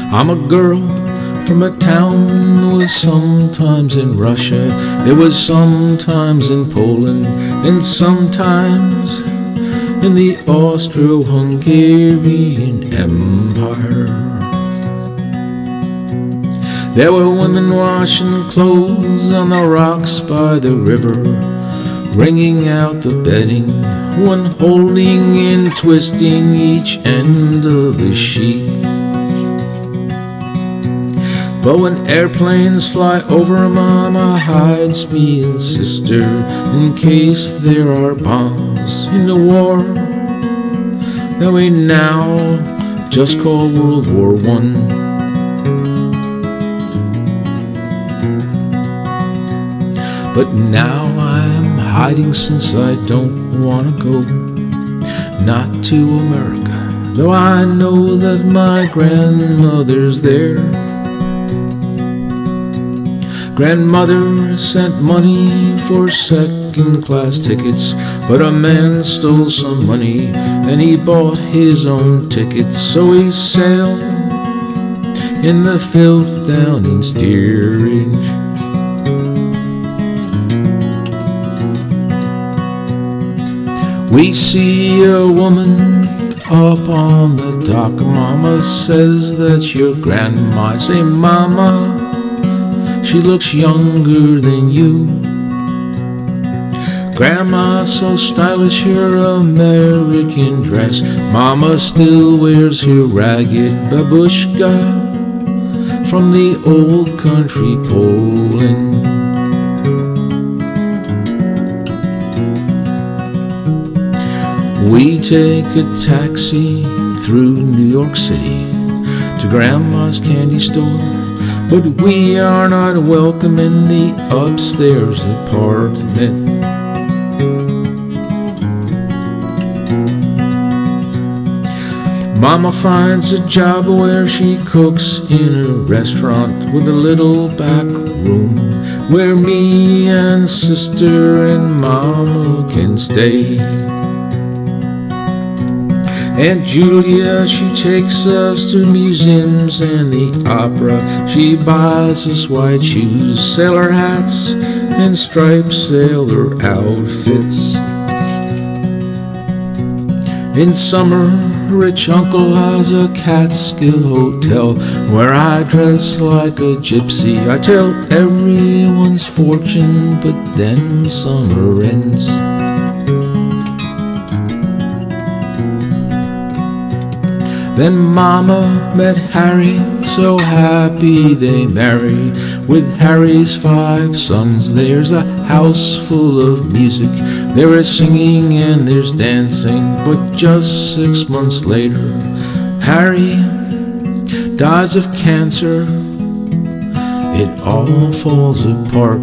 I'm a girl from a town that was sometimes in Russia, it was sometimes in Poland, and sometimes in the Austro-Hungarian Empire. There were women washing clothes on the rocks by the river, wringing out the bedding, one holding and twisting each end of the sheet. But when airplanes fly over, Mama hides me and sister in case there are bombs in the war that we now just call World War I. But now I'm hiding since I don't want to go, not to America, though I know that my grandmother's there. Grandmother sent money for second-class tickets, but a man stole some money and he bought his own tickets. So he sailed in the filth down in steerage. We see a woman up on the dock. Mama says that's your grandma. I say, Mama, she looks younger than you. Grandma, so stylish, her American dress. Mama still wears her ragged babushka from the old country Poland. We take a taxi through New York City to Grandma's candy store, but we are not welcome in the upstairs apartment. Mama finds a job where she cooks in a restaurant with a little back room where me and sister and Mama can stay. Aunt Julia, she takes us to museums and the opera. She buys us white shoes, sailor hats, and striped sailor outfits. In summer, rich uncle has a Catskill hotel where I dress like a gypsy. I tell everyone's fortune, but then summer ends. Then Mama met Harry, so happy they marry. With Harry's 5 sons, there's a house full of music. There is singing and there's dancing, but just 6 months later, Harry dies of cancer. It all falls apart.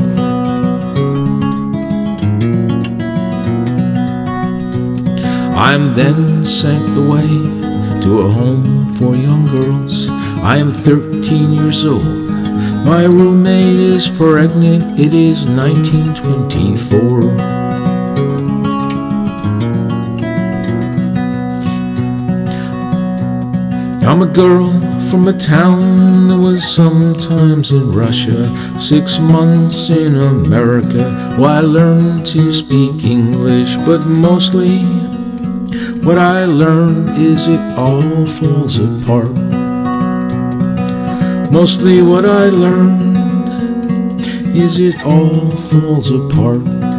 I'm then sent away to a home for young girls. I am 13 years old. My roommate is pregnant. It is 1924. I'm a girl from a town that was sometimes in Russia, 6 months in America, where I learned to speak English, but mostly what I learned is it all falls apart. Mostly what I learned is it all falls apart.